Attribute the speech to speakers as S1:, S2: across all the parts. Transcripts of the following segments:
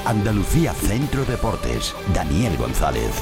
S1: Andalucía Centro Deportes, Daniel González.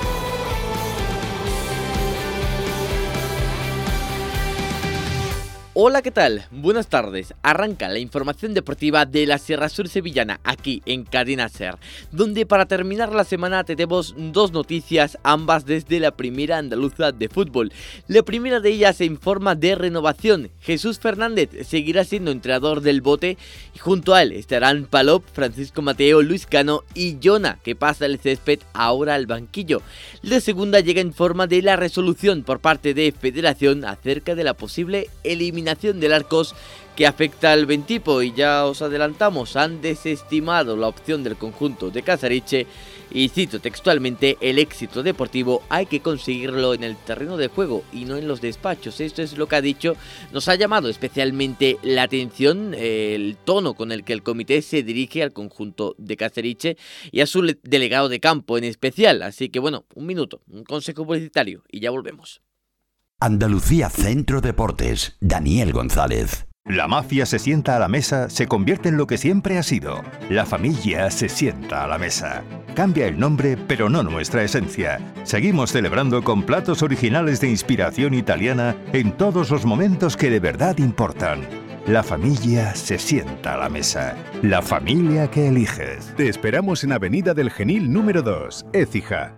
S2: Hola, ¿qué tal? Buenas tardes. Arranca la información deportiva de la Sierra Sur Sevillana, aquí en Cadena Ser, donde para terminar la semana tenemos dos noticias, ambas desde la Primera Andaluza de Fútbol. La primera de ellas en forma de renovación. Jesús Fernández seguirá siendo entrenador del Bote y junto a él estarán Palop, Francisco Mateo, Luis Cano y Jona, que pasa el césped ahora al banquillo. La segunda llega en forma de la resolución por parte de Federación acerca de la posible eliminación del Arcos que afecta al Bentipo, y ya os adelantamos, han desestimado la opción del conjunto de Casariche y cito textualmente: el éxito deportivo hay que conseguirlo en el terreno de juego y no en los despachos. Esto es lo que ha dicho. Nos ha llamado especialmente la atención el tono con el que el comité se dirige al conjunto de Casariche y a su delegado de campo en especial, así que bueno, un minuto, un consejo publicitario y ya volvemos.
S1: Andalucía Centro Deportes, Daniel González.
S3: La mafia se sienta a la mesa, se convierte en lo que siempre ha sido. La familia se sienta a la mesa. Cambia el nombre, pero no nuestra esencia. Seguimos celebrando con platos originales de inspiración italiana en todos los momentos que de verdad importan. La familia se sienta a la mesa. La familia que eliges.
S4: Te esperamos en Avenida del Genil número 2, Écija.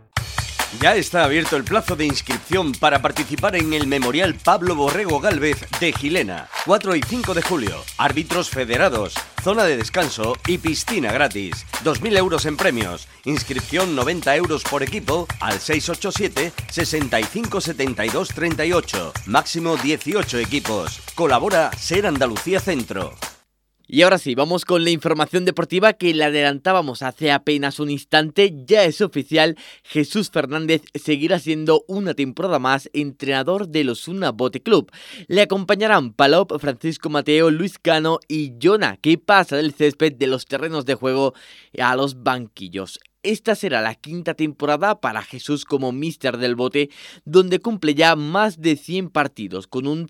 S5: Ya está abierto el plazo de inscripción para participar en el Memorial Pablo Borrego Gálvez de Gilena, 4 y 5 de julio. Árbitros federados, zona de descanso y piscina gratis. 2.000 euros en premios. Inscripción 90 euros por equipo al 687 65 72 38. Máximo 18 equipos. Colabora Ser Andalucía Centro.
S2: Y ahora sí, vamos con la información deportiva que la adelantábamos hace apenas un instante. Ya es oficial, Jesús Fernández seguirá siendo una temporada más entrenador del Osuna Bote Club. Le acompañarán Palop, Francisco Mateo, Luis Cano y Jona, que pasa del césped de los terrenos de juego a los banquillos. Esta será la quinta temporada para Jesús como míster del Bote, donde cumple ya más de 100 partidos, con un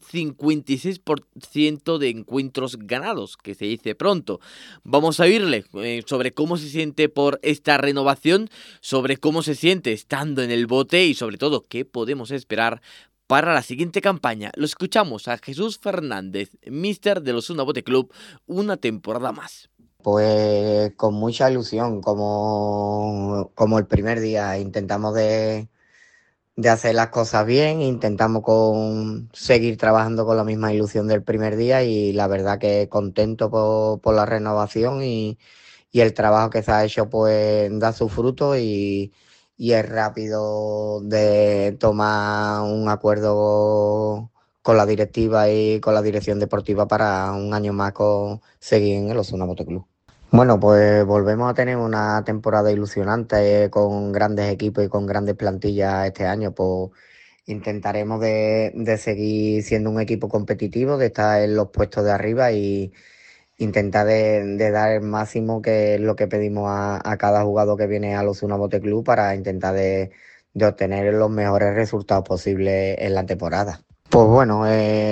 S2: 56% de encuentros ganados, que se dice pronto. Vamos a oírle sobre cómo se siente por esta renovación, sobre cómo se siente estando en el Bote y sobre todo qué podemos esperar para la siguiente campaña. Lo escuchamos a Jesús Fernández, míster del Osuna Bote Club, una temporada más.
S6: Pues con mucha ilusión, como el primer día. Intentamos de hacer las cosas bien, intentamos seguir trabajando con la misma ilusión del primer día y la verdad que contento por la renovación y el trabajo que se ha hecho pues da su fruto y es rápido de tomar un acuerdo con la directiva y con la dirección deportiva para un año más seguir en el Osuna Bote Club. Bueno, pues volvemos a tener una temporada ilusionante con grandes equipos y con grandes plantillas este año. Pues intentaremos de seguir siendo un equipo competitivo, de estar en los puestos de arriba y intentar de dar el máximo, que es lo que pedimos a cada jugador que viene al Osuna Bote Club, para intentar de obtener los mejores resultados posibles en la temporada. Pues bueno,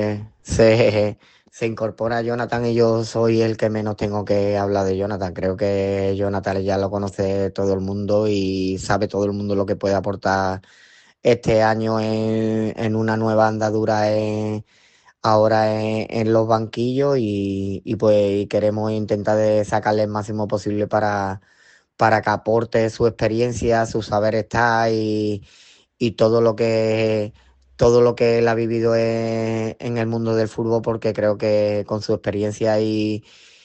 S6: se incorpora Jonathan y yo soy el que menos tengo que hablar de Jonathan. Creo que Jonathan ya lo conoce todo el mundo y sabe todo el mundo lo que puede aportar este año en una nueva andadura ahora en los banquillos y pues queremos intentar de sacarle el máximo posible para que aporte su experiencia, su saber estar y todo lo que él ha vivido en el mundo del fútbol, porque creo que con su experiencia y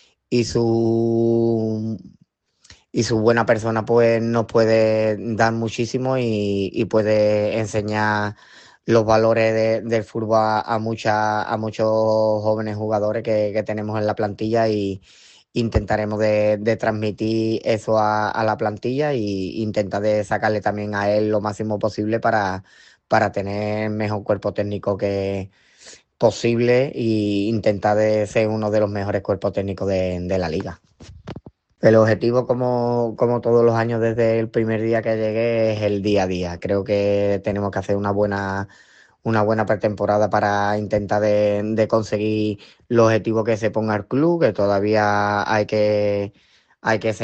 S6: su buena persona pues nos puede dar muchísimo y puede enseñar los valores del fútbol a muchos jóvenes jugadores que tenemos en la plantilla, y intentaremos de transmitir eso a la plantilla y intentar de sacarle también a él lo máximo posible para tener mejor cuerpo técnico posible e intentar de ser uno de los mejores cuerpos técnicos de la liga. El objetivo, como todos los años desde el primer día que llegué, es el día a día. Creo que tenemos que hacer una buena pretemporada para intentar de conseguir los objetivos que se ponga el club, que todavía hay que hay que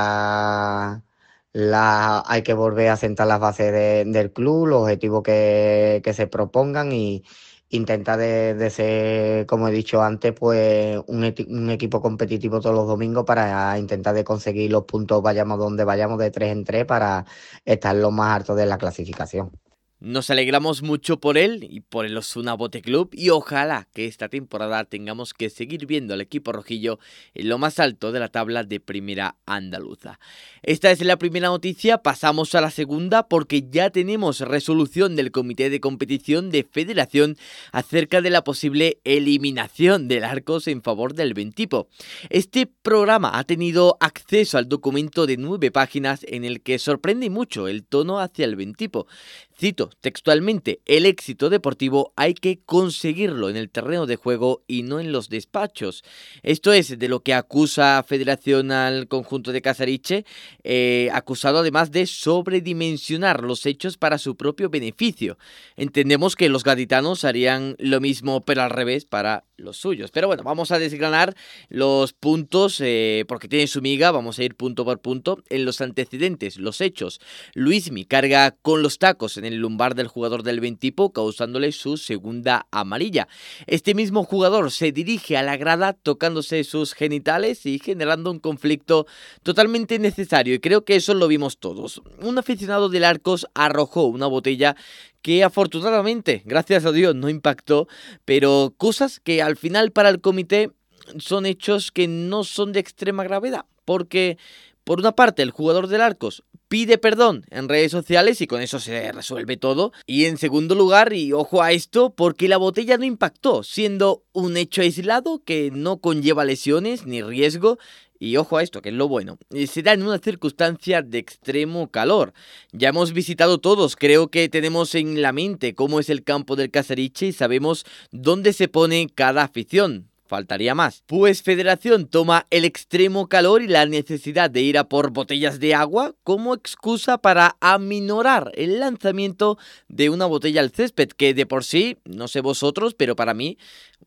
S6: hay que volver a sentar las bases del club, los objetivos que se propongan y intentar de ser, como he dicho antes, pues un equipo competitivo todos los domingos para intentar de conseguir los puntos, vayamos donde vayamos, de 3 en 3 para estar lo más alto de la clasificación.
S2: Nos alegramos mucho por él y por el Osuna Bote Club y ojalá que esta temporada tengamos que seguir viendo al equipo rojillo en lo más alto de la tabla de Primera Andaluza. Esta es la primera noticia, pasamos a la segunda porque ya tenemos resolución del Comité de Competición de Federación acerca de la posible eliminación del Arcos en favor del Bentipo. Este programa ha tenido acceso al documento de 9 páginas en el que sorprende mucho el tono hacia el Bentipo. Cito textualmente, el éxito deportivo hay que conseguirlo en el terreno de juego y no en los despachos. Esto es de lo que acusa Federación al conjunto de Casariche, acusado además de sobredimensionar los hechos para su propio beneficio. Entendemos que los gaditanos harían lo mismo pero al revés para los suyos. Pero bueno, vamos a desgranar los puntos porque tienen su miga, vamos a ir punto por punto. En los antecedentes, los hechos, Luismi carga con los tacos en el lumbar del jugador del Bentipo, causándole su segunda amarilla. Este mismo jugador se dirige a la grada tocándose sus genitales y generando un conflicto totalmente necesario, y creo que eso lo vimos todos. Un aficionado del Arcos arrojó una botella que afortunadamente, gracias a Dios, no impactó, pero cosas que al final para el comité son hechos que no son de extrema gravedad, porque por una parte el jugador del Arcos pide perdón en redes sociales y con eso se resuelve todo. Y en segundo lugar, y ojo a esto, porque la botella no impactó, siendo un hecho aislado que no conlleva lesiones ni riesgo. Y ojo a esto, que es lo bueno, se da en una circunstancia de extremo calor. Ya hemos visitado todos, creo que tenemos en la mente cómo es el campo del Casariche y sabemos dónde se pone cada afición. Faltaría más. Pues Federación toma el extremo calor y la necesidad de ir a por botellas de agua como excusa para aminorar el lanzamiento de una botella al césped, que de por sí, no sé vosotros, pero para mí,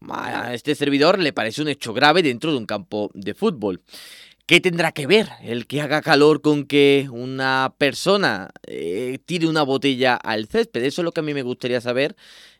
S2: a este servidor le parece un hecho grave dentro de un campo de fútbol. ¿Qué tendrá que ver el que haga calor con que una persona tire una botella al césped? Eso es lo que a mí me gustaría saber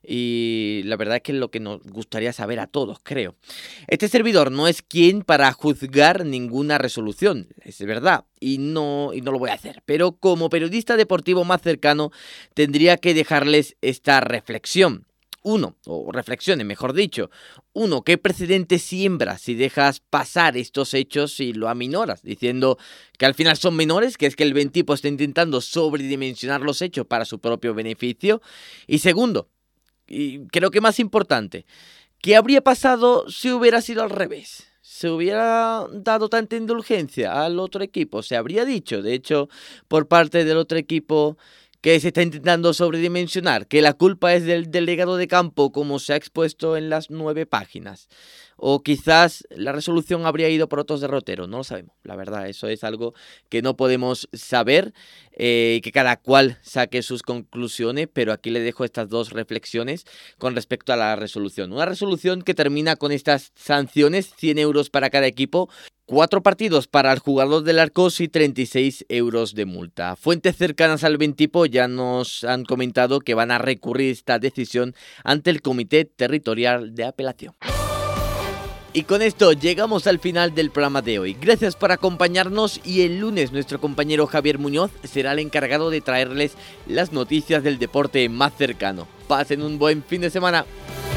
S2: y la verdad es que es lo que nos gustaría saber a todos, creo. Este servidor no es quien para juzgar ninguna resolución, es verdad, y no lo voy a hacer. Pero como periodista deportivo más cercano tendría que dejarles esta reflexión. Reflexiones, mejor dicho. ¿Qué precedente siembras si dejas pasar estos hechos y lo aminoras? Diciendo que al final son menores, que es que el Bentipo está intentando sobredimensionar los hechos para su propio beneficio. Y segundo, y creo que más importante, ¿qué habría pasado si hubiera sido al revés? ¿Se hubiera dado tanta indulgencia al otro equipo? Se habría dicho, de hecho, por parte del otro equipo que se está intentando sobredimensionar, que la culpa es del delegado de campo, como se ha expuesto en las 9 páginas. O quizás la resolución habría ido por otros derroteros, no lo sabemos. La verdad, eso es algo que no podemos saber, que cada cual saque sus conclusiones, pero aquí le dejo estas 2 reflexiones con respecto a la resolución. Una resolución que termina con estas sanciones, 100 euros para cada equipo, 4 partidos para el jugador del Arcos y 36 euros de multa. Fuentes cercanas al Bentipo ya nos han comentado que van a recurrir esta decisión ante el Comité Territorial de Apelación. Y con esto llegamos al final del programa de hoy. Gracias por acompañarnos y el lunes nuestro compañero Javier Muñoz será el encargado de traerles las noticias del deporte más cercano. Pasen un buen fin de semana.